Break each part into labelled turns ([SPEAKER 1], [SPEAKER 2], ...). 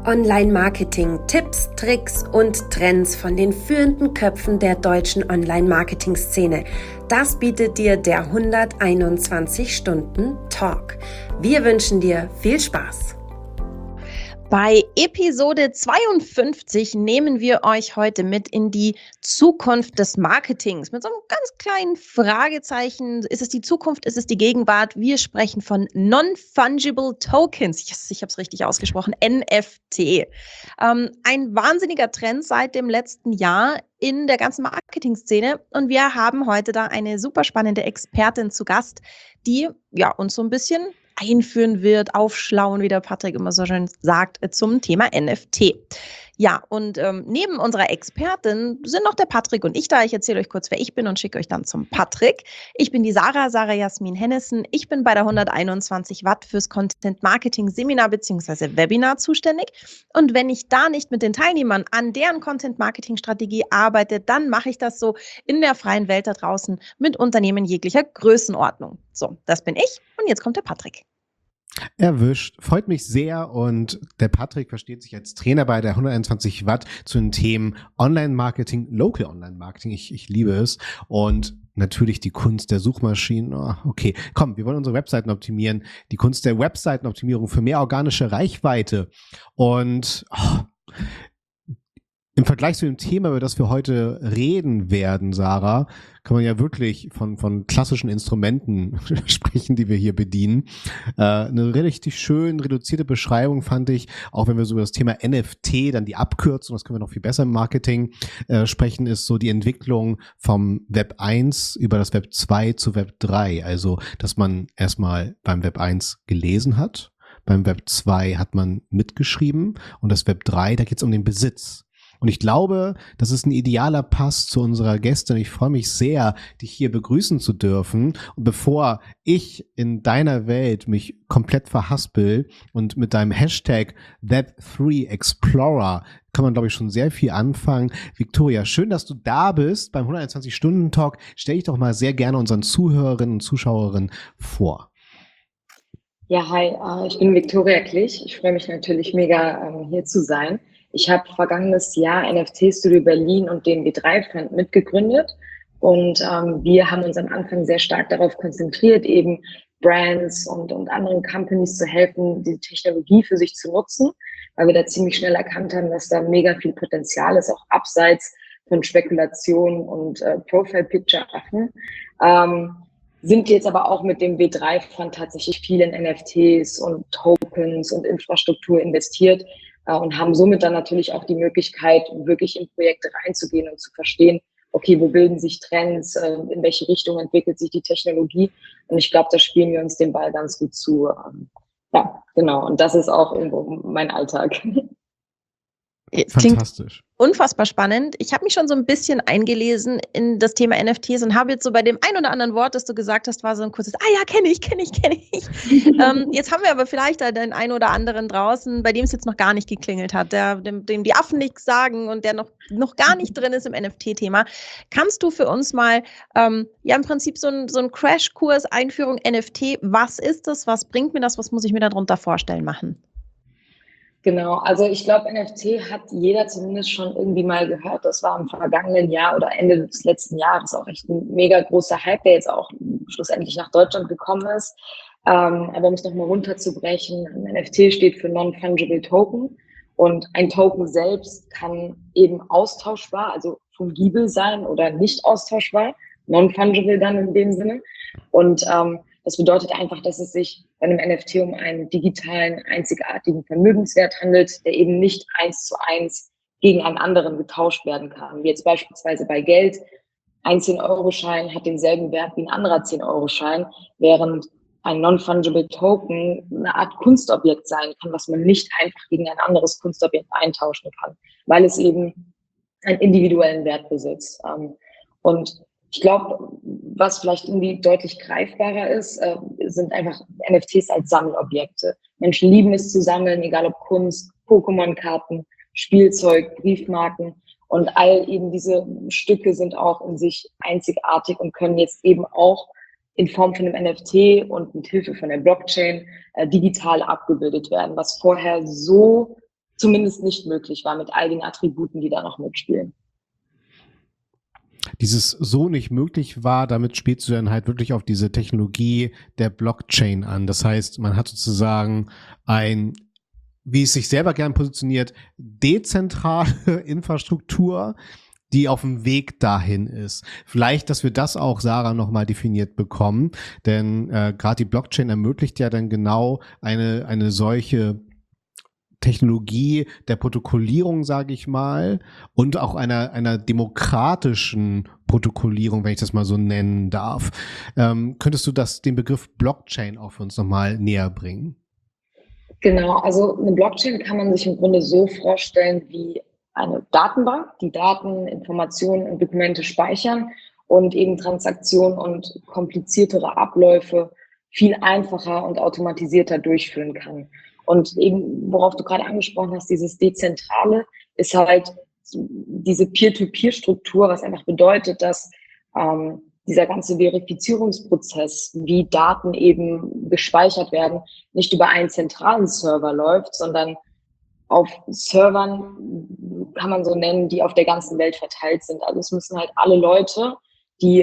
[SPEAKER 1] Online-Marketing, Tipps, Tricks und Trends von den führenden Köpfen der deutschen Online-Marketing-Szene. Das bietet dir der 121-Stunden-Talk. Wir wünschen dir viel Spaß.
[SPEAKER 2] Bei Episode 52 nehmen wir euch heute mit in die Zukunft des Marketings mit so einem ganz kleinen Fragezeichen. Ist es die Zukunft? Ist es die Gegenwart? Wir sprechen von Non-Fungible Tokens. Ich habe es richtig ausgesprochen. NFT. Ein wahnsinniger Trend seit dem letzten Jahr in der ganzen Marketing-Szene. Und wir haben heute da eine super spannende Expertin zu Gast, die uns so ein bisschen einführen wird, aufschlauen, wie der Patrick immer so schön sagt, zum Thema NFT. Ja, und neben unserer Expertin sind noch der Patrick und ich da. Ich erzähle euch kurz, wer ich bin und schicke euch dann zum Patrick. Ich bin die Sarah Jasmin Hennessen. Ich bin bei der 121 Watt fürs Content Marketing Seminar bzw. Webinar zuständig. Und wenn ich da nicht mit den Teilnehmern an deren Content Marketing Strategie arbeite, dann mache ich das so in der freien Welt da draußen mit Unternehmen jeglicher Größenordnung. So, das bin ich und jetzt kommt der Patrick.
[SPEAKER 3] Erwischt. Freut mich sehr und der Patrick versteht sich als Trainer bei der 121 Watt zu den Themen Online-Marketing, Local Online-Marketing. Ich liebe es und natürlich die Kunst der Suchmaschinen. Oh, okay, komm, wir wollen unsere Webseiten optimieren. Die Kunst der Webseitenoptimierung für mehr organische Reichweite und im Vergleich zu dem Thema, über das wir heute reden werden, Sarah, kann man ja wirklich von klassischen Instrumenten sprechen, die wir hier bedienen. Eine richtig schön reduzierte Beschreibung fand ich, auch wenn wir so über das Thema NFT, dann die Abkürzung, das können wir noch viel besser im Marketing sprechen, ist so die Entwicklung vom Web 1 über das Web 2 zu Web 3. Also, dass man erstmal beim Web 1 gelesen hat, beim Web 2 hat man mitgeschrieben und das Web 3, da geht es um den Besitz. Und ich glaube, das ist ein idealer Pass zu unserer Gästin. Ich freue mich sehr, dich hier begrüßen zu dürfen. Und bevor ich in deiner Welt mich komplett verhaspel und mit deinem Hashtag Web3Explorer kann man, glaube ich, schon sehr viel anfangen. Victoria, schön, dass du da bist beim 121-Stunden-Talk. Stell dich doch mal sehr gerne unseren Zuhörerinnen und Zuschauerinnen vor.
[SPEAKER 4] Ja, hi, ich bin Victoria Klich. Ich freue mich natürlich mega, hier zu sein. Ich habe vergangenes Jahr NFT Studio Berlin und den W3 Fund mitgegründet und wir haben uns am Anfang sehr stark darauf konzentriert, eben Brands und anderen Companies zu helfen, diese Technologie für sich zu nutzen, weil wir da ziemlich schnell erkannt haben, dass da mega viel Potenzial ist, auch abseits von Spekulation und Profile-Picture-Affen. Sind jetzt aber auch mit dem W3 Fund tatsächlich viel in NFTs und Tokens und Infrastruktur investiert, und haben somit dann natürlich auch die Möglichkeit, wirklich in Projekte reinzugehen und zu verstehen, okay, wo bilden sich Trends, in welche Richtung entwickelt sich die Technologie. Und ich glaube, da spielen wir uns den Ball ganz gut zu. Ja, genau. Und das ist auch irgendwo mein Alltag.
[SPEAKER 3] Fantastisch.
[SPEAKER 2] Unfassbar spannend. Ich habe mich schon so ein bisschen eingelesen in das Thema NFTs und habe jetzt so bei dem ein oder anderen Wort, das du gesagt hast, war so ein kurzes, ja, kenne ich. Jetzt haben wir aber vielleicht da den einen oder anderen draußen, bei dem es jetzt noch gar nicht geklingelt hat, dem die Affen nichts sagen und der noch gar nicht drin ist im NFT-Thema. Kannst du für uns mal im Prinzip so ein Crashkurs, Einführung NFT, was ist das, was bringt mir das, was muss ich mir darunter vorstellen, machen?
[SPEAKER 4] Genau, also ich glaube, NFT hat jeder zumindest schon irgendwie mal gehört. Das war im vergangenen Jahr oder Ende des letzten Jahres auch echt ein mega großer Hype, der jetzt auch schlussendlich nach Deutschland gekommen ist. Aber um es nochmal runterzubrechen, ein NFT steht für Non-Fungible Token und ein Token selbst kann eben austauschbar, also fungibel sein oder nicht austauschbar, Non-Fungible dann in dem Sinne. Und das bedeutet einfach, dass es sich bei einem NFT um einen digitalen, einzigartigen Vermögenswert handelt, der eben nicht 1:1 gegen einen anderen getauscht werden kann. Wie jetzt beispielsweise bei Geld. Ein 10-Euro-Schein hat denselben Wert wie ein anderer 10-Euro-Schein, während ein Non-Fungible Token eine Art Kunstobjekt sein kann, was man nicht einfach gegen ein anderes Kunstobjekt eintauschen kann, weil es eben einen individuellen Wert besitzt. Und ich glaube, was vielleicht irgendwie deutlich greifbarer ist, sind einfach NFTs als Sammelobjekte. Menschen lieben es zu sammeln, egal ob Kunst, Pokémon-Karten, Spielzeug, Briefmarken. Und all eben diese Stücke sind auch in sich einzigartig und können jetzt eben auch in Form von einem NFT und mit Hilfe von der Blockchain digital abgebildet werden, was vorher so zumindest nicht möglich war mit all den Attributen, die da noch mitspielen.
[SPEAKER 3] Dieses so nicht möglich war, damit spielst du dann halt wirklich auf diese Technologie der Blockchain an. Das heißt, man hat sozusagen wie es sich selber gern positioniert, dezentrale Infrastruktur, die auf dem Weg dahin ist. Vielleicht, dass wir das auch, Sarah, nochmal definiert bekommen, denn gerade die Blockchain ermöglicht ja dann genau eine solche Technologie der Protokollierung, sage ich mal, und auch einer demokratischen Protokollierung, wenn ich das mal so nennen darf. Könntest du den Begriff Blockchain auch für uns nochmal näher bringen?
[SPEAKER 4] Genau, also eine Blockchain kann man sich im Grunde so vorstellen wie eine Datenbank, die Daten, Informationen und Dokumente speichern und eben Transaktionen und kompliziertere Abläufe viel einfacher und automatisierter durchführen kann. Und eben, worauf du gerade angesprochen hast, dieses Dezentrale ist halt diese Peer-to-Peer-Struktur, was einfach bedeutet, dass dieser ganze Verifizierungsprozess, wie Daten eben gespeichert werden, nicht über einen zentralen Server läuft, sondern auf Servern, kann man so nennen, die auf der ganzen Welt verteilt sind. Also es müssen halt alle Leute, die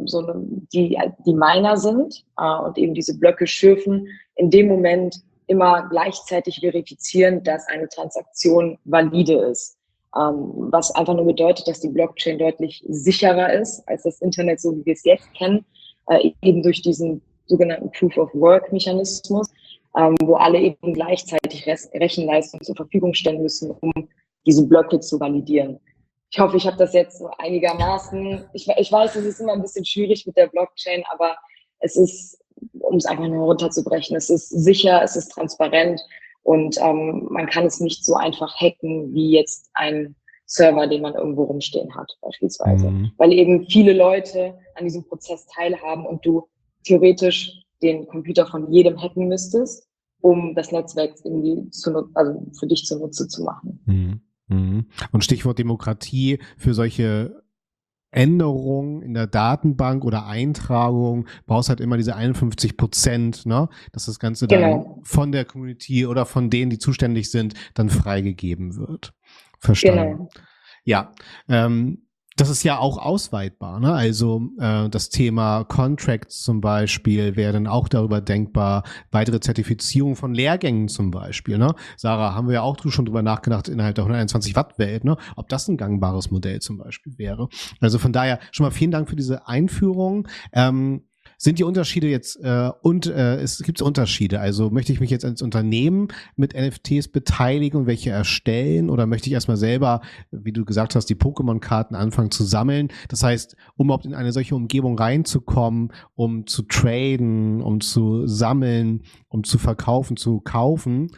[SPEAKER 4] die Miner sind und eben diese Blöcke schürfen, in dem Moment immer gleichzeitig verifizieren, dass eine Transaktion valide ist. Was einfach nur bedeutet, dass die Blockchain deutlich sicherer ist als das Internet, so wie wir es jetzt kennen, eben durch diesen sogenannten Proof-of-Work-Mechanismus, wo alle eben gleichzeitig Rechenleistung zur Verfügung stellen müssen, um diese Blöcke zu validieren. Ich hoffe, ich habe das jetzt so einigermaßen, ich weiß, es ist immer ein bisschen schwierig mit der Blockchain, aber es ist, um es einfach nur runterzubrechen, es ist sicher, es ist transparent und man kann es nicht so einfach hacken wie jetzt ein Server, den man irgendwo rumstehen hat, beispielsweise. Weil eben viele Leute an diesem Prozess teilhaben und du theoretisch den Computer von jedem hacken müsstest, um das Netzwerk irgendwie für dich zunutze zu machen.
[SPEAKER 3] Und Stichwort Demokratie, für solche Änderungen in der Datenbank oder Eintragung brauchst halt immer diese 51%, ne? Dass das Ganze dann von der Community oder von denen, die zuständig sind, dann freigegeben wird. Verstanden. Genau. Ja, das ist ja auch ausweitbar, ne? Also das Thema Contracts zum Beispiel wäre dann auch darüber denkbar, weitere Zertifizierung von Lehrgängen zum Beispiel, ne? Sarah, haben wir ja auch schon drüber nachgedacht innerhalb der 121 Watt Welt, ne? Ob das ein gangbares Modell zum Beispiel wäre. Also von daher schon mal vielen Dank für diese Einführung. Sind die Unterschiede jetzt, es gibt Unterschiede, also möchte ich mich jetzt als Unternehmen mit NFTs beteiligen und welche erstellen oder möchte ich erstmal selber, wie du gesagt hast, die Pokémon-Karten anfangen zu sammeln? Das heißt, um überhaupt in eine solche Umgebung reinzukommen, um zu traden, um zu sammeln, um zu verkaufen, zu kaufen,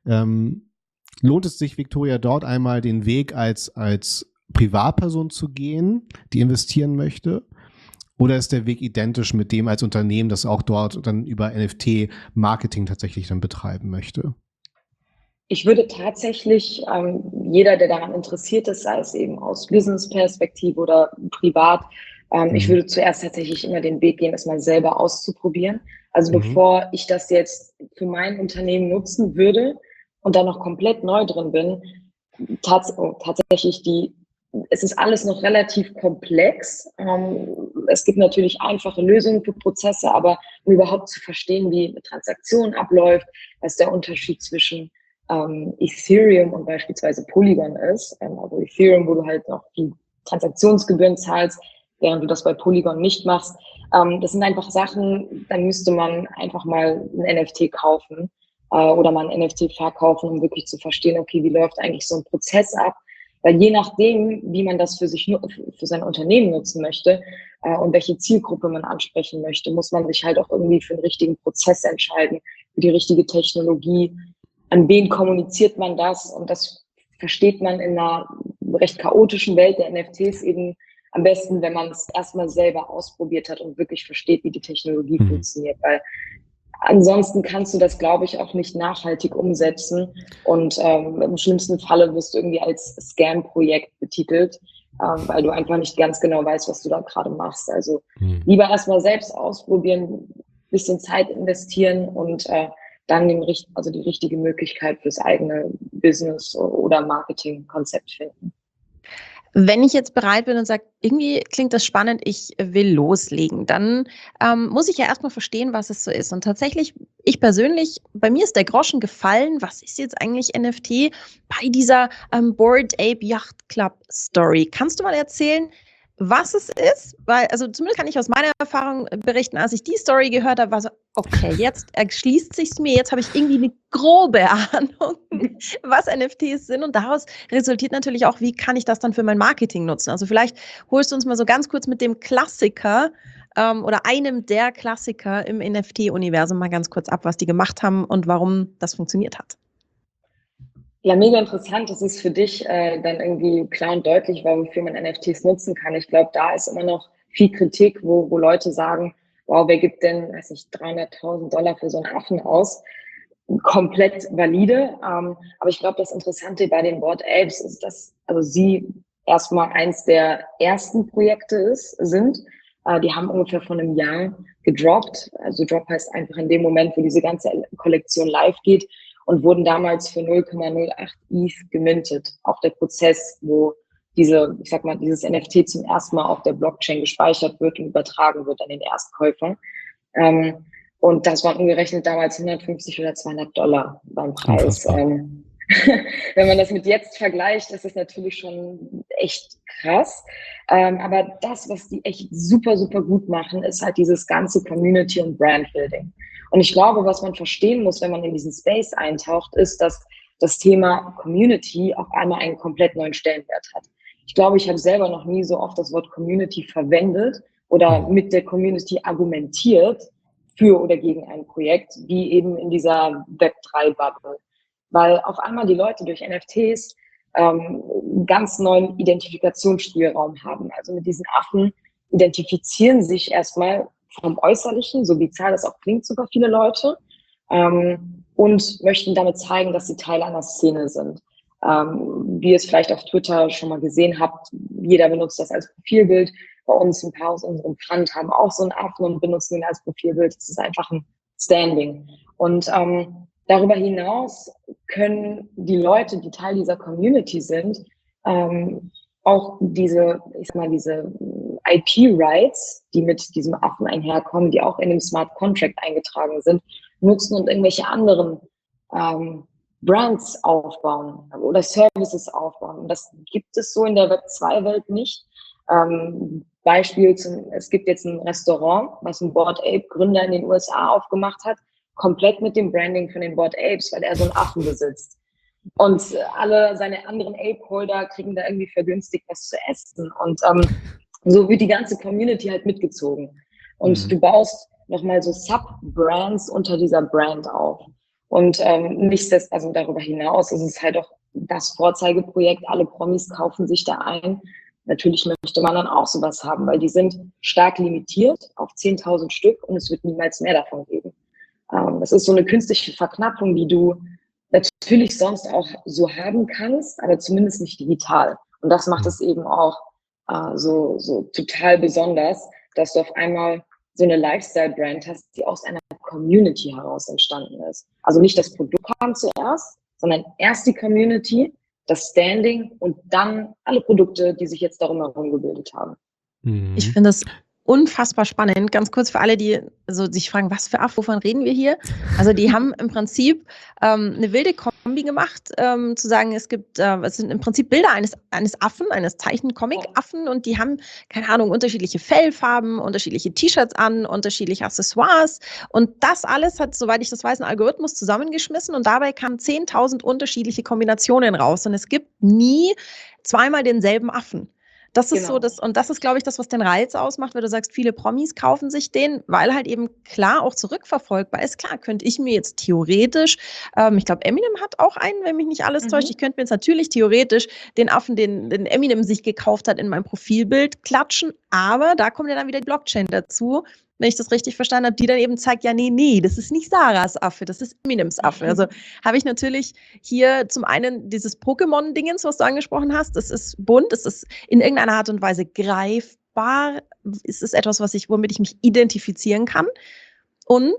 [SPEAKER 3] lohnt es sich, Victoria, dort einmal den Weg als Privatperson zu gehen, die investieren möchte? Oder ist der Weg identisch mit dem als Unternehmen, das auch dort dann über NFT-Marketing tatsächlich dann betreiben möchte?
[SPEAKER 4] Ich würde tatsächlich jeder, der daran interessiert ist, sei es eben aus Business-Perspektive oder privat, ich würde zuerst tatsächlich immer den Weg gehen, es mal selber auszuprobieren. Also bevor ich das jetzt für mein Unternehmen nutzen würde und da noch komplett neu drin bin, tatsächlich es ist alles noch relativ komplex. Es gibt natürlich einfache Lösungen für Prozesse, aber um überhaupt zu verstehen, wie eine Transaktion abläuft, was der Unterschied zwischen Ethereum und beispielsweise Polygon ist. Also Ethereum, wo du halt noch die Transaktionsgebühren zahlst, während du das bei Polygon nicht machst. Das sind einfach Sachen, dann müsste man einfach mal ein NFT kaufen oder mal ein NFT verkaufen, um wirklich zu verstehen, okay, wie läuft eigentlich so ein Prozess ab? Weil je nachdem, wie man das für sein Unternehmen nutzen möchte und welche Zielgruppe man ansprechen möchte, muss man sich halt auch irgendwie für den richtigen Prozess entscheiden, für die richtige Technologie. An wen kommuniziert man das? Und das versteht man in einer recht chaotischen Welt der NFTs eben am besten, wenn man es erstmal selber ausprobiert hat und wirklich versteht, wie die Technologie funktioniert. Weil ansonsten kannst du das, glaube ich, auch nicht nachhaltig umsetzen und im schlimmsten Falle wirst du irgendwie als Scam-Projekt betitelt, weil du einfach nicht ganz genau weißt, was du da gerade machst. Also lieber erstmal selbst ausprobieren, bisschen Zeit investieren und dann die richtige Möglichkeit fürs eigene Business oder Marketingkonzept finden.
[SPEAKER 2] Wenn ich jetzt bereit bin und sage, irgendwie klingt das spannend, ich will loslegen, dann muss ich ja erstmal verstehen, was es so ist. Und tatsächlich, ich persönlich, bei mir ist der Groschen gefallen, was ist jetzt eigentlich NFT bei dieser Bored Ape Yacht Club Story? Kannst du mal erzählen, was es ist? Weil, also zumindest kann ich aus meiner Erfahrung berichten, als ich die Story gehört habe, war so, okay, jetzt erschließt sich's mir, jetzt habe ich irgendwie eine grobe Ahnung, was NFTs sind, und daraus resultiert natürlich auch, wie kann ich das dann für mein Marketing nutzen? Also vielleicht holst du uns mal so ganz kurz mit dem Klassiker oder einem der Klassiker im NFT-Universum mal ganz kurz ab, was die gemacht haben und warum das funktioniert hat.
[SPEAKER 4] Ja, mega interessant. Das ist für dich dann irgendwie klar und deutlich, wofür man NFTs nutzen kann. Ich glaube, da ist immer noch viel Kritik, wo Leute sagen, wow, wer gibt denn, weiß ich, $300.000 für so einen Affen aus? Komplett valide. Aber ich glaube, das Interessante bei den Bored Apes ist, dass also sie erstmal eins der ersten Projekte sind. Die haben ungefähr vor einem Jahr gedroppt. Also Drop heißt einfach in dem Moment, wo diese ganze Kollektion live geht, und wurden damals für 0,08 ETH gemintet. Auch der Prozess, wo dieses NFT zum ersten Mal auf der Blockchain gespeichert wird und übertragen wird an den Erstkäufer. Und das waren umgerechnet damals 150 oder $200 beim Preis. Wenn man das mit jetzt vergleicht, ist es natürlich schon echt krass. Aber das, was die echt super, super gut machen, ist halt dieses ganze Community- und Brand-Building. Und ich glaube, was man verstehen muss, wenn man in diesen Space eintaucht, ist, dass das Thema Community auf einmal einen komplett neuen Stellenwert hat. Ich glaube, ich habe selber noch nie so oft das Wort Community verwendet oder mit der Community argumentiert für oder gegen ein Projekt, wie eben in dieser Web3-Bubble. Weil auf einmal die Leute durch NFTs ganz neuen Identifikationsspielraum haben. Also mit diesen Affen identifizieren sich erstmal vom Äußerlichen, so bizarr das auch klingt, super viele Leute, und möchten damit zeigen, dass sie Teil einer Szene sind. Wie ihr es vielleicht auf Twitter schon mal gesehen habt, jeder benutzt das als Profilbild. Bei uns ein paar aus unserem Fund haben auch so einen Affen und benutzen ihn als Profilbild. Das ist einfach ein Standing. Und darüber hinaus können die Leute, die Teil dieser Community sind, auch diese IP-Rights, die mit diesem Affen einherkommen, die auch in dem Smart Contract eingetragen sind, nutzen und irgendwelche anderen Brands aufbauen oder Services aufbauen. Und das gibt es so in der Web2-Welt nicht. Beispiel, es gibt jetzt ein Restaurant, was ein Bored Ape Gründer in den USA aufgemacht hat, komplett mit dem Branding von den Bored Apes, weil er so einen Affen besitzt. Und alle seine anderen Ape-Holder kriegen da irgendwie vergünstigt was zu essen. Und so wird die ganze Community halt mitgezogen. Und du baust nochmal so Sub-Brands unter dieser Brand auf. Und also darüber hinaus ist es halt auch das Vorzeigeprojekt. Alle Promis kaufen sich da ein. Natürlich möchte man dann auch sowas haben, weil die sind stark limitiert auf 10.000 Stück und es wird niemals mehr davon geben. Das ist so eine künstliche Verknappung, die du natürlich sonst auch so haben kannst, aber zumindest nicht digital. Und das macht es eben auch so total besonders, dass du auf einmal so eine Lifestyle-Brand hast, die aus einer Community heraus entstanden ist. Also nicht das Produkt kam zuerst, sondern erst die Community, das Standing und dann alle Produkte, die sich jetzt darum herum gebildet haben.
[SPEAKER 2] Ich finde das unfassbar spannend. Ganz kurz für alle, die so sich fragen, was für Affen, wovon reden wir hier? Also die haben im Prinzip eine wilde Kombi gemacht, zu sagen, es sind im Prinzip Bilder eines Affen, eines Zeichen-Comic-Affen, und die haben, keine Ahnung, unterschiedliche Fellfarben, unterschiedliche T-Shirts an, unterschiedliche Accessoires, und das alles hat, soweit ich das weiß, ein Algorithmus zusammengeschmissen, und dabei kamen 10.000 unterschiedliche Kombinationen raus, und es gibt nie zweimal denselben Affen. Das ist so das, und das ist, glaube ich, das, was den Reiz ausmacht, weil du sagst, viele Promis kaufen sich den, weil halt eben klar auch zurückverfolgbar ist. Klar, könnte ich mir jetzt theoretisch, ich glaube, Eminem hat auch einen, wenn mich nicht alles täuscht, ich könnte mir jetzt natürlich theoretisch den Affen, den Eminem sich gekauft hat, in mein Profilbild klatschen, aber da kommt ja dann wieder die Blockchain dazu, wenn ich das richtig verstanden habe, die dann eben zeigt, ja, nee, das ist nicht Sarahs Affe, das ist Eminems Affe. Also habe ich natürlich hier zum einen dieses Pokémon-Dingens, was du angesprochen hast, das ist bunt, es ist in irgendeiner Art und Weise greifbar, es ist etwas, womit ich mich identifizieren kann. Und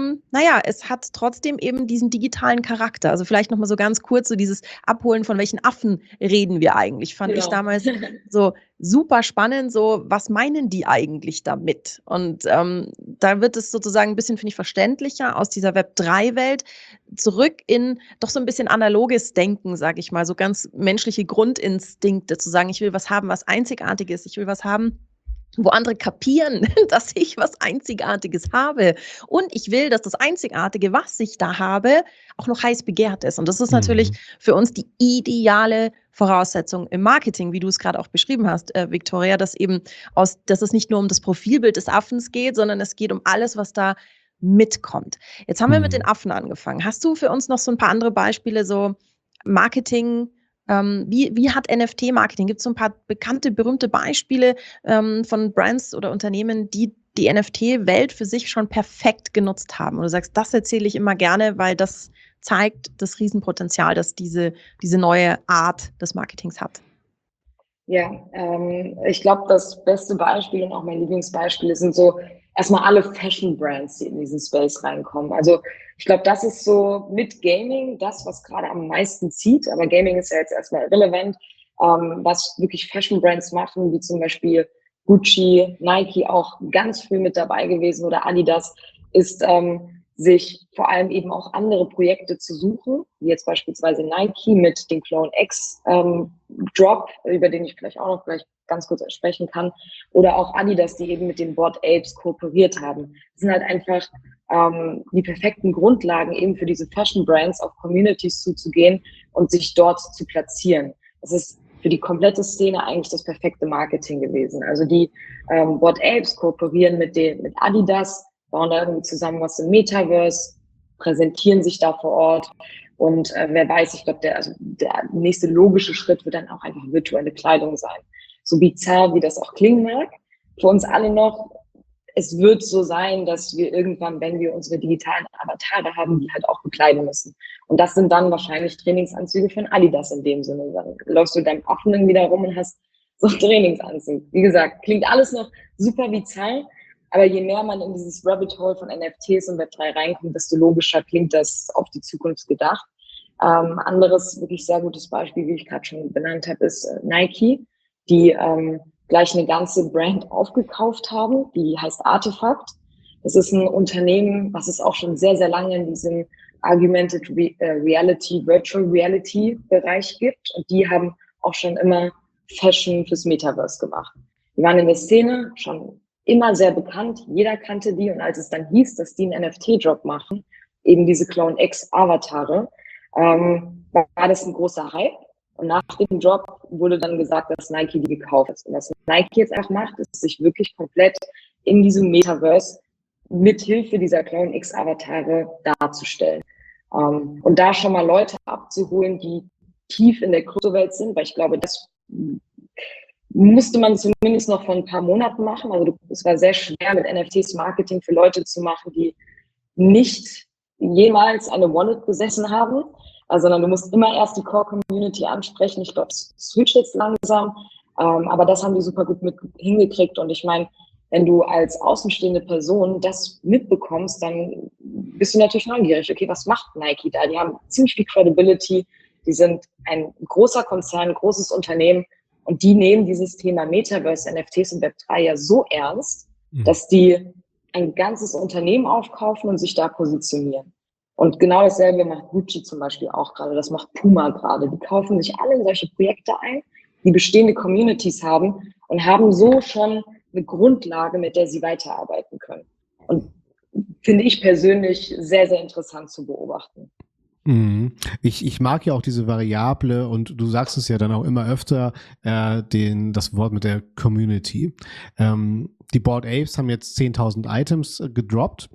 [SPEAKER 2] es hat trotzdem eben diesen digitalen Charakter. Also vielleicht nochmal so ganz kurz so dieses Abholen, von welchen Affen reden wir eigentlich, fand ich damals so super spannend, so was meinen die eigentlich damit? Und da wird es sozusagen ein bisschen, finde ich, verständlicher aus dieser Web3-Welt zurück in doch so ein bisschen analoges Denken, sage ich mal, so ganz menschliche Grundinstinkte, zu sagen, ich will was haben, was Einzigartiges, ich will was haben, wo andere kapieren, dass ich was Einzigartiges habe. Und ich will, dass das Einzigartige, was ich da habe, auch noch heiß begehrt ist. Und das ist natürlich für uns die ideale Voraussetzung im Marketing, wie du es gerade auch beschrieben hast, Victoria, dass es nicht nur um das Profilbild des Affens geht, sondern es geht um alles, was da mitkommt. Jetzt haben wir mit den Affen angefangen. Hast du für uns noch so ein paar andere Beispiele, so Marketing? Wie hat NFT-Marketing? Gibt es so ein paar bekannte, berühmte Beispiele von Brands oder Unternehmen, die die NFT-Welt für sich schon perfekt genutzt haben? Und du sagst, das erzähle ich immer gerne, weil das zeigt das Riesenpotenzial, das diese neue Art des Marketings hat.
[SPEAKER 4] Ja, ich glaube, das beste Beispiel und auch mein Lieblingsbeispiel sind so erstmal alle Fashion-Brands, die in diesen Space reinkommen. Also ich glaube, das ist so mit Gaming das, was gerade am meisten zieht. Aber Gaming ist ja jetzt erstmal irrelevant. Was wirklich Fashion-Brands machen, wie zum Beispiel Gucci, Nike auch ganz früh mit dabei gewesen oder Adidas, ist sich vor allem eben auch andere Projekte zu suchen, wie jetzt beispielsweise Nike mit dem Clone X Drop, über den ich vielleicht auch noch gleich ganz kurz sprechen kann, oder auch Adidas, die eben mit den Bored Apes kooperiert haben. Das sind halt einfach die perfekten Grundlagen eben für diese Fashion Brands auf Communities zuzugehen und sich dort zu platzieren. Das ist für die komplette Szene eigentlich das perfekte Marketing gewesen. Also die Bored Apes kooperieren mit Adidas, bauen da irgendwie zusammen was im Metaverse, präsentieren sich da vor Ort und wer weiß, ich glaube, der nächste logische Schritt wird dann auch einfach virtuelle Kleidung sein. So bizarr, wie das auch klingen mag, für uns alle noch, es wird so sein, dass wir irgendwann, wenn wir unsere digitalen Avatare haben, die halt auch bekleiden müssen. Und das sind dann wahrscheinlich Trainingsanzüge von Adidas in dem Sinne. Dann läufst du deinem Affen irgendwie da rum und hast so einen Trainingsanzug. Wie gesagt, klingt alles noch super bizarr, aber je mehr man in dieses Rabbit Hole von NFTs und Web3 reinkommt, desto logischer klingt das auf die Zukunft gedacht. Anderes wirklich sehr gutes Beispiel, wie ich gerade schon benannt habe, ist Nike, die gleich eine ganze Brand aufgekauft haben, die heißt Artefakt. Das ist ein Unternehmen, was es auch schon sehr, sehr lange in diesem Augmented Reality, Virtual Reality Bereich gibt. Und die haben auch schon immer Fashion fürs Metaverse gemacht. Die waren in der Szene schon immer sehr bekannt. Jeder kannte die. Und als es dann hieß, dass die einen NFT-Drop machen, eben diese Clone X Avatare, war das ein großer Hype. Und nach dem Drop wurde dann gesagt, dass Nike die gekauft hat. Und was Nike jetzt auch macht, ist sich wirklich komplett in diesem Metaverse mit Hilfe dieser Clone X Avatare darzustellen. Und da schon mal Leute abzuholen, die tief in der Kryptowelt sind, weil ich glaube, das musste man zumindest noch vor ein paar Monaten machen. Also es war sehr schwer, mit NFTs Marketing für Leute zu machen, die nicht jemals eine Wallet besessen haben, sondern du musst immer erst die Core-Community ansprechen. Ich glaube, es switcht jetzt langsam, aber das haben die super gut mit hingekriegt. Und ich meine, wenn du als außenstehende Person das mitbekommst, dann bist du natürlich neugierig. Okay, was macht Nike da? Die haben ziemlich viel Credibility. Die sind ein großer Konzern, ein großes Unternehmen. Und die nehmen dieses Thema Metaverse, NFTs und Web3 ja so ernst, dass die ein ganzes Unternehmen aufkaufen und sich da positionieren. Und genau dasselbe macht Gucci zum Beispiel auch gerade, das macht Puma gerade. Die kaufen sich alle in solche Projekte ein, die bestehende Communities haben und haben so schon eine Grundlage, mit der sie weiterarbeiten können. Und finde ich persönlich sehr, sehr interessant zu beobachten.
[SPEAKER 3] Ich mag ja auch diese Variable und du sagst es ja dann auch immer öfter, das Wort mit der Community. Die Bored Apes haben jetzt 10.000 Items gedroppt.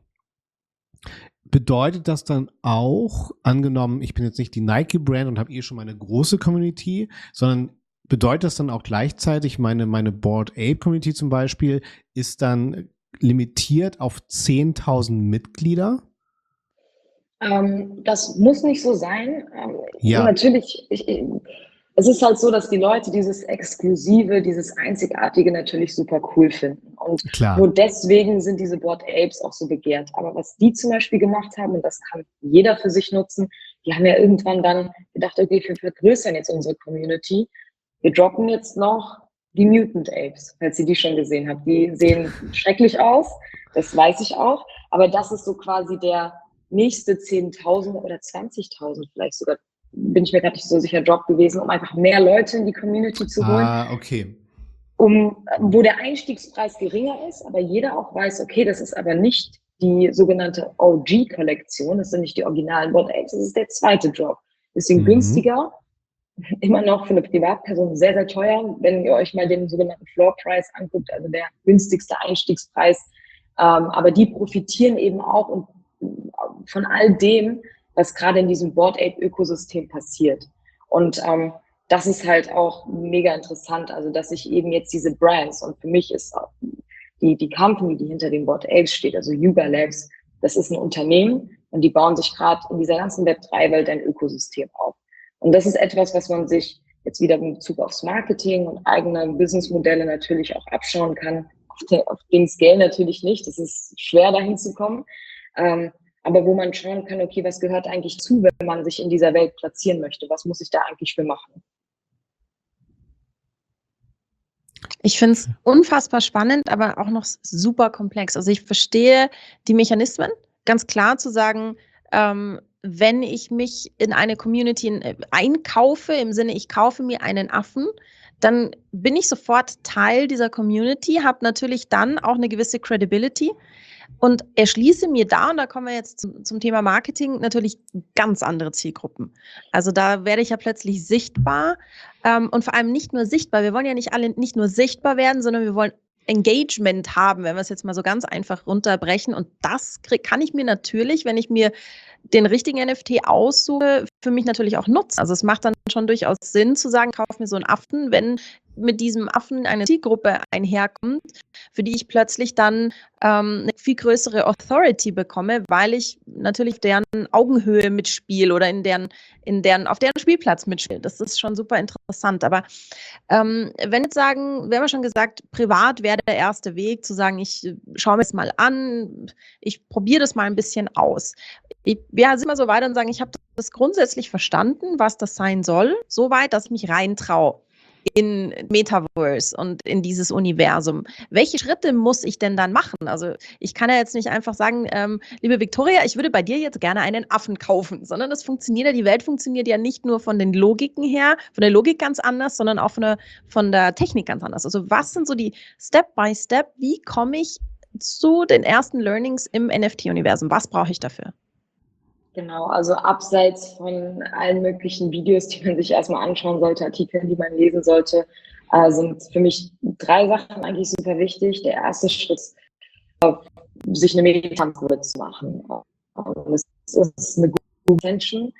[SPEAKER 3] Bedeutet das dann auch, angenommen, ich bin jetzt nicht die Nike-Brand und habe schon meine große Community, sondern bedeutet das dann auch gleichzeitig, meine Bored Ape-Community zum Beispiel ist dann limitiert auf 10.000 Mitglieder?
[SPEAKER 4] Das muss nicht so sein.
[SPEAKER 3] Ja.
[SPEAKER 4] Natürlich, es ist halt so, dass die Leute dieses Exklusive, dieses Einzigartige natürlich super cool finden. Und
[SPEAKER 3] Klar.
[SPEAKER 4] nur deswegen sind diese Bored Apes auch so begehrt. Aber was die zum Beispiel gemacht haben, und das kann jeder für sich nutzen, die haben ja irgendwann dann gedacht, okay, wir vergrößern jetzt unsere Community. Wir droppen jetzt noch die Mutant Apes, falls ihr die schon gesehen habt. Die sehen schrecklich aus, das weiß ich auch. Aber das ist so quasi der nächste 10.000 oder 20.000 vielleicht sogar, bin ich mir gerade nicht so sicher, Drop gewesen, um einfach mehr Leute in die Community zu holen.
[SPEAKER 3] Okay.
[SPEAKER 4] Wo der Einstiegspreis geringer ist, aber jeder auch weiß, okay, das ist aber nicht die sogenannte OG-Kollektion, das sind nicht die originalen Bored Apes, das ist der zweite Drop. Deswegen günstiger, immer noch für eine Privatperson sehr, sehr teuer, wenn ihr euch mal den sogenannten Floor Price anguckt, also der günstigste Einstiegspreis. Aber die profitieren eben auch von all dem, was gerade in diesem Bored Ape Ökosystem passiert. Und das ist halt auch mega interessant, also dass ich eben jetzt diese Brands, und für mich ist auch die Company, die hinter den Bored Apes steht, also Yuga Labs, das ist ein Unternehmen und die bauen sich gerade in dieser ganzen Web3-Welt ein Ökosystem auf. Und das ist etwas, was man sich jetzt wieder in Bezug aufs Marketing und eigene Businessmodelle natürlich auch abschauen kann. Auf den Scale natürlich nicht, das ist schwer dahin zu kommen. Aber wo man schauen kann, okay, was gehört eigentlich zu, wenn man sich in dieser Welt platzieren möchte? Was muss ich da eigentlich für machen?
[SPEAKER 2] Ich finde es unfassbar spannend, aber auch noch super komplex. Also ich verstehe die Mechanismen, ganz klar zu sagen, wenn ich mich in eine Community einkaufe, im Sinne, ich kaufe mir einen Affen, dann bin ich sofort Teil dieser Community, habe natürlich dann auch eine gewisse Credibility und erschließe mir da, und da kommen wir jetzt zum Thema Marketing, natürlich ganz andere Zielgruppen. Also da werde ich ja plötzlich sichtbar und vor allem nicht nur sichtbar. Wir wollen ja nicht alle nicht nur sichtbar werden, sondern wir wollen Engagement haben, wenn wir es jetzt mal so ganz einfach runterbrechen. Und das kann ich mir natürlich, wenn ich mir den richtigen NFT aussuche, für mich natürlich auch nutzen. Also es macht dann schon durchaus Sinn zu sagen, kauf mir so einen Affen, wenn mit diesem Affen eine Zielgruppe einherkommt, für die ich plötzlich dann eine viel größere Authority bekomme, weil ich natürlich auf deren Augenhöhe mitspiele oder auf deren Spielplatz mitspiele. Das ist schon super interessant. Aber wenn jetzt sagen, wir haben ja schon gesagt, privat wäre der erste Weg, zu sagen, ich schaue mir das mal an, ich probiere das mal ein bisschen aus. Wir sind mal so weit und sagen, ich habe das grundsätzlich verstanden, was das sein soll, so weit, dass ich mich reintraue in Metaverse und in dieses Universum. Welche Schritte muss ich denn dann machen? Also ich kann ja jetzt nicht einfach sagen, liebe Victoria, ich würde bei dir jetzt gerne einen Affen kaufen, sondern das funktioniert ja, die Welt funktioniert ja nicht nur von den Logiken her, von der Logik ganz anders, sondern auch von der Technik ganz anders. Also was sind so die Step by Step, wie komme ich zu den ersten Learnings im NFT-Universum? Was brauche ich dafür?
[SPEAKER 4] Genau, also abseits von allen möglichen Videos, die man sich erstmal anschauen sollte, Artikeln, die man lesen sollte, sind für mich 3 Sachen eigentlich super wichtig. Der erste Schritt ist, sich eine Meta-Wallet zu machen. Das ist eine gute Extension,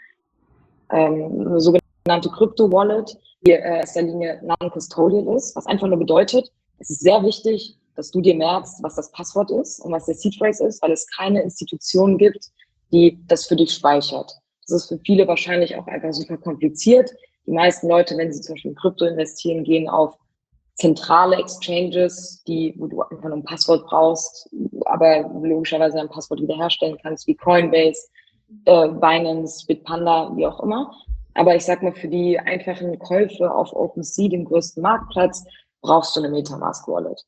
[SPEAKER 4] eine sogenannte Crypto-Wallet, die in erster Linie non-custodial ist, was einfach nur bedeutet, es ist sehr wichtig, dass du dir merkst, was das Passwort ist und was der Seed Phrase ist, weil es keine Institution gibt, die das für dich speichert. Das ist für viele wahrscheinlich auch einfach super kompliziert. Die meisten Leute, wenn sie zum Beispiel in Krypto investieren, gehen auf zentrale Exchanges, wo du einfach nur ein Passwort brauchst, aber logischerweise ein Passwort wiederherstellen kannst, wie Coinbase, Binance, Bitpanda, wie auch immer. Aber ich sag mal, für die einfachen Käufe auf OpenSea, dem größten Marktplatz, brauchst du eine MetaMask-Wallet.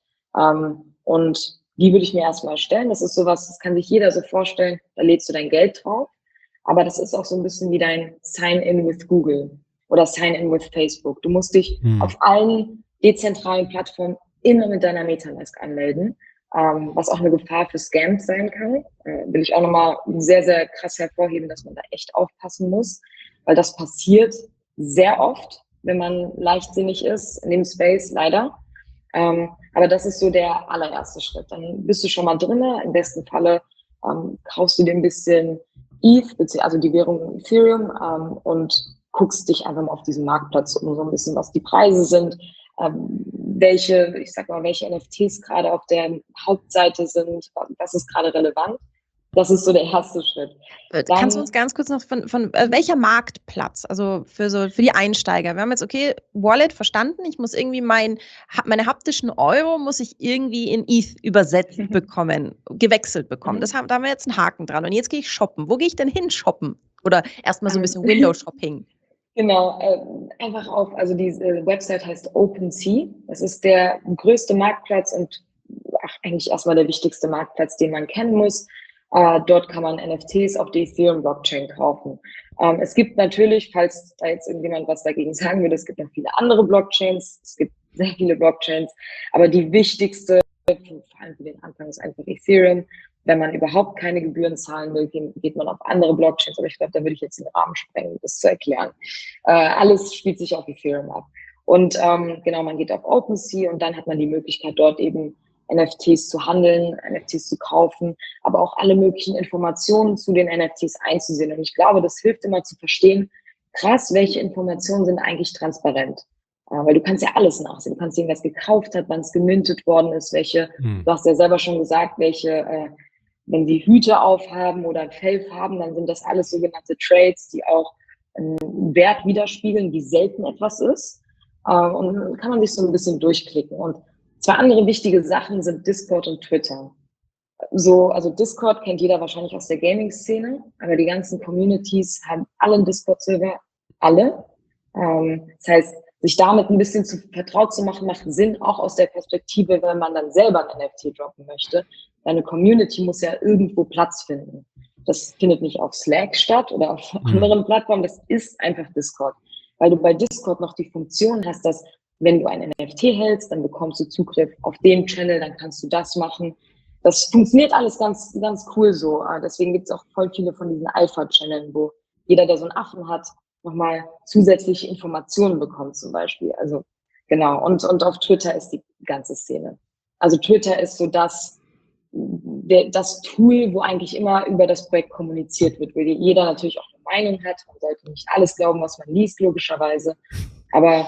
[SPEAKER 4] Und die würde ich mir erstmal erstellen. Das ist sowas, das kann sich jeder so vorstellen, da lädst du dein Geld drauf. Aber das ist auch so ein bisschen wie dein Sign-in with Google oder Sign-in with Facebook. Du musst dich auf allen dezentralen Plattformen immer mit deiner MetaMask anmelden, was auch eine Gefahr für Scams sein kann. Will ich auch nochmal sehr, sehr krass hervorheben, dass man da echt aufpassen muss, weil das passiert sehr oft, wenn man leichtsinnig ist in dem Space, leider. Aber das ist so der allererste Schritt. Dann bist du schon mal drinne. Im besten Falle kaufst du dir ein bisschen ETH, also die Währung Ethereum, und guckst dich einfach mal auf diesem Marktplatz um, so ein bisschen, was die Preise sind, welche NFTs gerade auf der Hauptseite sind, was ist gerade relevant. Das ist so der erste Schritt.
[SPEAKER 2] Kannst du uns ganz kurz noch von welcher Marktplatz, also für die Einsteiger? Wir haben jetzt, okay, Wallet verstanden, ich muss irgendwie meine haptischen Euro muss ich irgendwie in ETH übersetzt bekommen, gewechselt bekommen. Da haben wir jetzt einen Haken dran. Und jetzt gehe ich shoppen. Wo gehe ich denn hin shoppen? Oder erstmal so ein bisschen Window-Shopping.
[SPEAKER 4] Genau, einfach also diese Website heißt OpenSea. Das ist der größte Marktplatz und eigentlich erstmal der wichtigste Marktplatz, den man kennen muss. Dort kann man NFTs auf der Ethereum-Blockchain kaufen. Es gibt natürlich, falls da jetzt irgendjemand was dagegen sagen würde, es gibt noch viele andere Blockchains. Es gibt sehr viele Blockchains, aber die wichtigste, vor allem für den Anfang, ist einfach Ethereum. Wenn man überhaupt keine Gebühren zahlen will, geht man auf andere Blockchains. Aber ich glaube, da würde ich jetzt den Rahmen sprengen, das zu erklären. Alles spielt sich auf Ethereum ab. Und genau, man geht auf OpenSea und dann hat man die Möglichkeit, dort eben NFTs zu handeln, NFTs zu kaufen, aber auch alle möglichen Informationen zu den NFTs einzusehen. Und ich glaube, das hilft immer zu verstehen, krass, welche Informationen sind eigentlich transparent. Weil du kannst ja alles nachsehen. Du kannst sehen, was gekauft hat, wann es gemintet worden ist, du hast ja selber schon gesagt, wenn die Hüte aufhaben oder Fellfarben, dann sind das alles sogenannte Trades, die auch einen Wert widerspiegeln, wie selten etwas ist. Und dann kann man sich so ein bisschen durchklicken. Und zwei andere wichtige Sachen sind Discord und Twitter. Also Discord kennt jeder wahrscheinlich aus der Gaming-Szene, aber die ganzen Communities haben alle einen Discord-Server, alle. Das heißt, sich damit ein bisschen vertraut zu machen, macht Sinn, auch aus der Perspektive, wenn man dann selber ein NFT droppen möchte. Deine Community muss ja irgendwo Platz finden. Das findet nicht auf Slack statt oder auf anderen Plattformen, das ist einfach Discord. Weil du bei Discord noch die Funktion hast, dass wenn du ein NFT hältst, dann bekommst du Zugriff auf den Channel, dann kannst du das machen. Das funktioniert alles ganz, ganz cool so. Deswegen gibt es auch voll viele von diesen Alpha-Channeln, wo jeder, der so einen Affen hat, nochmal zusätzliche Informationen bekommt zum Beispiel. Also genau. Und auf Twitter ist die ganze Szene. Also Twitter ist so das Tool, wo eigentlich immer über das Projekt kommuniziert wird, weil jeder natürlich auch eine Meinung hat. Man sollte nicht alles glauben, was man liest, logischerweise. Aber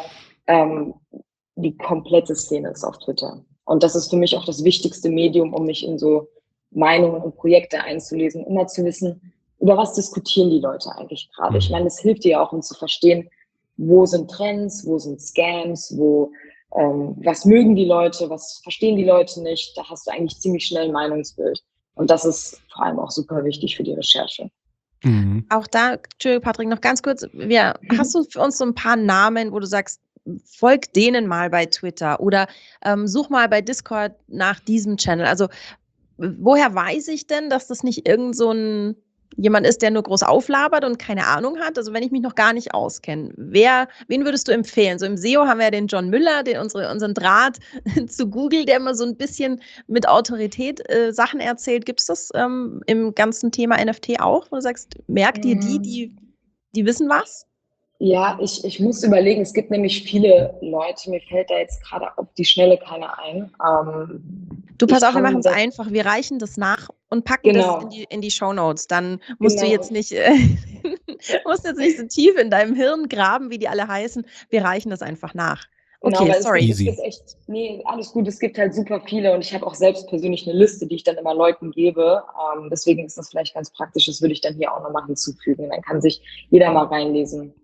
[SPEAKER 4] die komplette Szene ist auf Twitter. Und das ist für mich auch das wichtigste Medium, um mich in so Meinungen und Projekte einzulesen, immer zu wissen, über was diskutieren die Leute eigentlich gerade. Ich meine, das hilft dir ja auch, um zu verstehen, wo sind Trends, wo sind Scams, was mögen die Leute, was verstehen die Leute nicht. Da hast du eigentlich ziemlich schnell ein Meinungsbild. Und das ist vor allem auch super wichtig für die Recherche.
[SPEAKER 2] Auch da, Entschuldigung, Patrick, noch ganz kurz. Hast du für uns so ein paar Namen, wo du sagst, folg denen mal bei Twitter oder such mal bei Discord nach diesem Channel. Also woher weiß ich denn, dass das nicht jemand ist, der nur groß auflabert und keine Ahnung hat? Also wenn ich mich noch gar nicht auskenne, wen würdest du empfehlen? So im SEO haben wir ja den John Müller, unseren Draht zu Google, der immer so ein bisschen mit Autorität Sachen erzählt. Gibt es das im ganzen Thema NFT auch, wo du sagst, merk dir die wissen was?
[SPEAKER 4] Ja, ich muss überlegen, es gibt nämlich viele Leute, mir fällt da jetzt gerade auf die Schnelle keiner ein.
[SPEAKER 2] Du, pass auf, wir machen es einfach. Wir reichen das nach und packen das in die Shownotes. Dann musst du jetzt nicht musst jetzt nicht so tief in deinem Hirn graben, wie die alle heißen. Wir reichen das einfach nach. Okay,
[SPEAKER 4] genau,
[SPEAKER 2] sorry.
[SPEAKER 4] Alles gut. Es gibt halt super viele und ich habe auch selbst persönlich eine Liste, die ich dann immer Leuten gebe. Deswegen ist das vielleicht ganz praktisch. Das würde ich dann hier auch nochmal hinzufügen. Dann kann sich jeder mal reinlesen.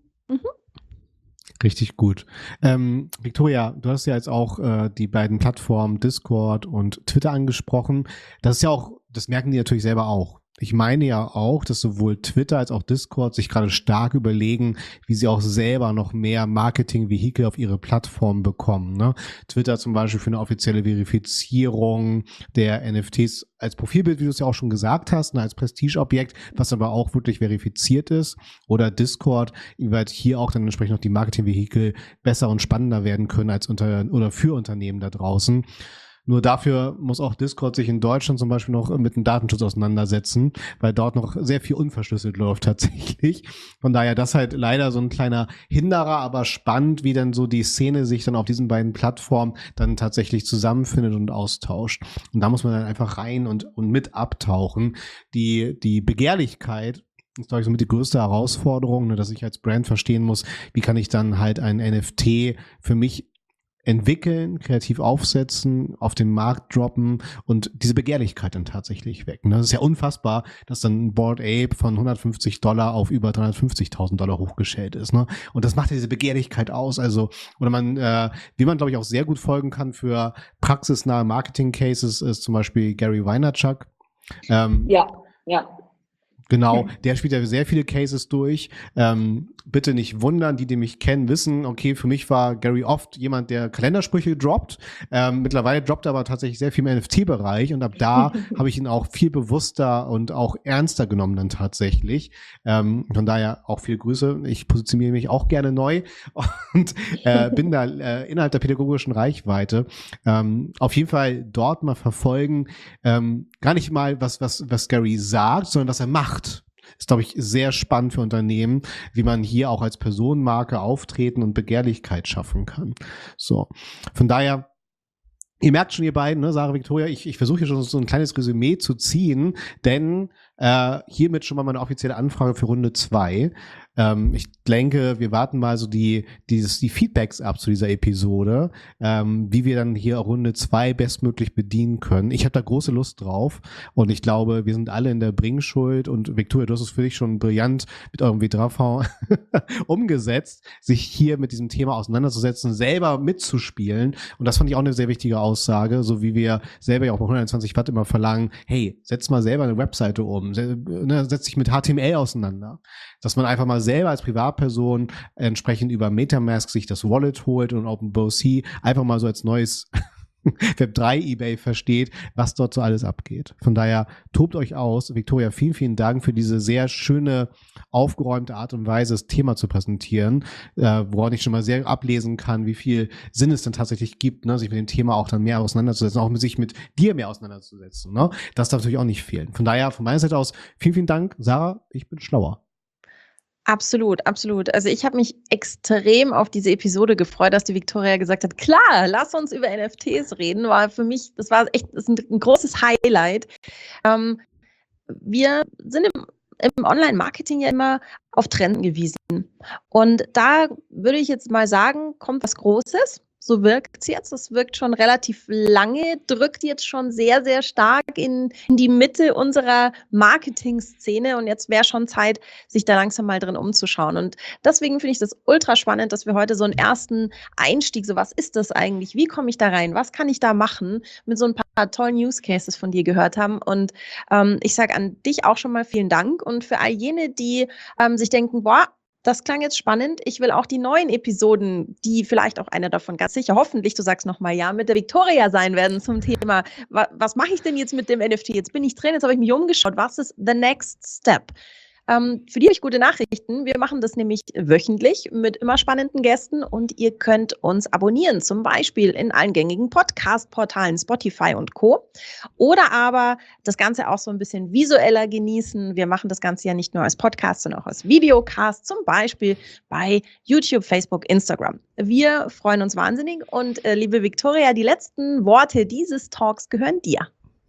[SPEAKER 3] Richtig gut. Victoria, du hast ja jetzt auch die beiden Plattformen Discord und Twitter angesprochen. Das ist ja auch, das merken die natürlich selber auch. Ich meine ja auch, dass sowohl Twitter als auch Discord sich gerade stark überlegen, wie sie auch selber noch mehr Marketing-Vehikel auf ihre Plattform bekommen. Ne? Twitter zum Beispiel für eine offizielle Verifizierung der NFTs als Profilbild, wie du es ja auch schon gesagt hast, als Prestigeobjekt, was aber auch wirklich verifiziert ist. Oder Discord, weil hier auch dann entsprechend noch die Marketing-Vehikel besser und spannender werden können als für Unternehmen da draußen. Nur dafür muss auch Discord sich in Deutschland zum Beispiel noch mit dem Datenschutz auseinandersetzen, weil dort noch sehr viel unverschlüsselt läuft tatsächlich. Von daher das halt leider so ein kleiner Hinderer, aber spannend, wie dann so die Szene sich dann auf diesen beiden Plattformen dann tatsächlich zusammenfindet und austauscht. Und da muss man dann einfach rein und mit abtauchen. Die Begehrlichkeit ist, glaube ich, somit die größte Herausforderung, dass ich als Brand verstehen muss, wie kann ich dann halt ein NFT für mich entwickeln, kreativ aufsetzen, auf den Markt droppen und diese Begehrlichkeit dann tatsächlich wecken. Das ist ja unfassbar, dass dann ein Bored Ape von $150 auf über $350.000 hochgestellt ist. Ne? Und das macht ja diese Begehrlichkeit aus. Also, oder wie man, glaube ich, auch sehr gut folgen kann für praxisnahe Marketing-Cases, ist zum Beispiel Gary Vaynerchuk.
[SPEAKER 4] Ja.
[SPEAKER 3] Genau, der spielt ja sehr viele Cases durch. Bitte nicht wundern, die mich kennen, wissen, okay, für mich war Gary oft jemand, der Kalendersprüche droppt. Mittlerweile droppt er aber tatsächlich sehr viel im NFT-Bereich und ab da habe ich ihn auch viel bewusster und auch ernster genommen dann tatsächlich. Von daher auch viele Grüße. Ich positioniere mich auch gerne neu und bin da innerhalb der pädagogischen Reichweite. Auf jeden Fall dort mal verfolgen, gar nicht mal was Gary sagt, sondern was er macht. Ist, glaube ich, sehr spannend für Unternehmen, wie man hier auch als Personenmarke auftreten und Begehrlichkeit schaffen kann. So, von daher, ihr merkt schon, ihr beiden, ne, Sarah, Victoria, ich versuche hier schon so ein kleines Resümee zu ziehen, denn hiermit schon mal meine offizielle Anfrage für Runde 2. Ich denke, wir warten mal so die Feedbacks ab zu dieser Episode, wie wir dann hier Runde 2 bestmöglich bedienen können. Ich habe da große Lust drauf und ich glaube, wir sind alle in der Bringschuld und Victoria, du hast es für dich schon brillant mit eurem W3V umgesetzt, sich hier mit diesem Thema auseinanderzusetzen, selber mitzuspielen und das fand ich auch eine sehr wichtige Aussage, so wie wir selber ja auch bei 120 Watt immer verlangen, hey, setz mal selber eine Webseite um, setz dich mit HTML auseinander, dass man einfach mal selber als Privatperson entsprechend über MetaMask sich das Wallet holt und OpenBOC einfach mal so als neues Web3 eBay versteht, was dort so alles abgeht. Von daher tobt euch aus. Victoria, vielen, vielen Dank für diese sehr schöne, aufgeräumte Art und Weise, das Thema zu präsentieren, woran ich schon mal sehr ablesen kann, wie viel Sinn es dann tatsächlich gibt, ne, sich mit dem Thema auch dann mehr auseinanderzusetzen, auch sich mit dir mehr auseinanderzusetzen. Ne? Das darf natürlich auch nicht fehlen. Von daher, von meiner Seite aus, vielen, vielen Dank. Sarah, ich bin schlauer.
[SPEAKER 2] Absolut, absolut. Also ich habe mich extrem auf diese Episode gefreut, dass die Victoria gesagt hat, klar, lass uns über NFTs reden, war für mich, das ist ein großes Highlight. Wir sind im Online-Marketing ja immer auf Trends gewiesen. Und da würde ich jetzt mal sagen, kommt was Großes. So wirkt es jetzt. Es wirkt schon relativ lange, drückt jetzt schon sehr, sehr stark in die Mitte unserer Marketing-Szene. Und jetzt wäre schon Zeit, sich da langsam mal drin umzuschauen. Und deswegen finde ich das ultra spannend, dass wir heute so einen ersten Einstieg, so was ist das eigentlich? Wie komme ich da rein? Was kann ich da machen? Mit so ein paar tollen Use Cases von dir gehört haben. Und ich sage an dich auch schon mal vielen Dank. Und für all jene, die sich denken, boah, das klang jetzt spannend. Ich will auch die neuen Episoden, die vielleicht auch eine davon ganz sicher, hoffentlich, du sagst nochmal ja, mit der Victoria sein werden zum Thema, was mache ich denn jetzt mit dem NFT? Jetzt bin ich drin, jetzt habe ich mich umgeschaut. Was ist the next step? Für die habe ich gute Nachrichten. Wir machen das nämlich wöchentlich mit immer spannenden Gästen und ihr könnt uns abonnieren, zum Beispiel in allen gängigen Podcast-Portalen, Spotify und Co. Oder aber das Ganze auch so ein bisschen visueller genießen. Wir machen das Ganze ja nicht nur als Podcast, sondern auch als Videocast, zum Beispiel bei YouTube, Facebook, Instagram. Wir freuen uns wahnsinnig und liebe Victoria, die letzten Worte dieses Talks gehören dir.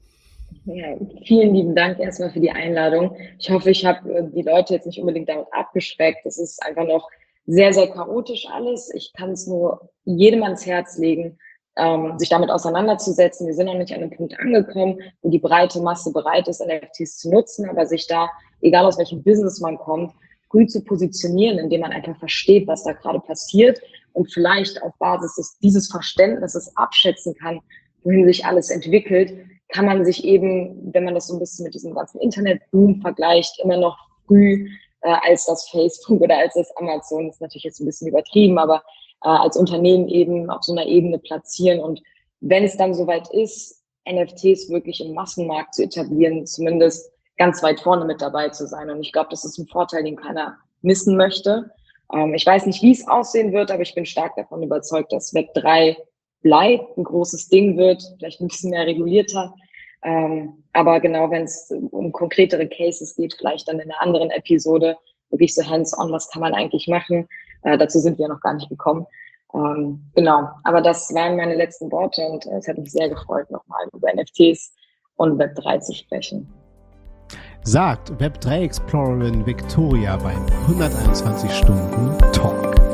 [SPEAKER 4] Ja, vielen lieben Dank erstmal für die Einladung. Ich hoffe, ich habe die Leute jetzt nicht unbedingt damit abgeschreckt. Es ist einfach noch sehr, sehr chaotisch alles. Ich kann es nur jedem ans Herz legen, sich damit auseinanderzusetzen. Wir sind noch nicht an einem Punkt angekommen, wo die breite Masse bereit ist, NFTs zu nutzen, aber sich da, egal aus welchem Business man kommt, früh zu positionieren, indem man einfach versteht, was da gerade passiert und vielleicht auf Basis dieses Verständnisses abschätzen kann, wohin sich alles entwickelt, kann man sich eben, wenn man das so ein bisschen mit diesem ganzen Internetboom vergleicht, immer noch früh als das Facebook oder als das Amazon, das ist natürlich jetzt ein bisschen übertrieben, aber als Unternehmen eben auf so einer Ebene platzieren. Und wenn es dann soweit ist, NFTs wirklich im Massenmarkt zu etablieren, zumindest ganz weit vorne mit dabei zu sein. Und ich glaube, das ist ein Vorteil, den keiner missen möchte. Ich weiß nicht, wie es aussehen wird, aber ich bin stark davon überzeugt, dass Web3 bleibt, ein großes Ding wird, vielleicht ein bisschen mehr regulierter. Aber genau, wenn es um konkretere Cases geht, vielleicht dann in einer anderen Episode, wirklich so hands-on, was kann man eigentlich machen? Dazu sind wir noch gar nicht gekommen. Genau, aber das waren meine letzten Worte und es hat mich sehr gefreut, nochmal über NFTs und Web3 zu sprechen.
[SPEAKER 3] Sagt Web3-Explorerin Victoria beim 121 Stunden Talk.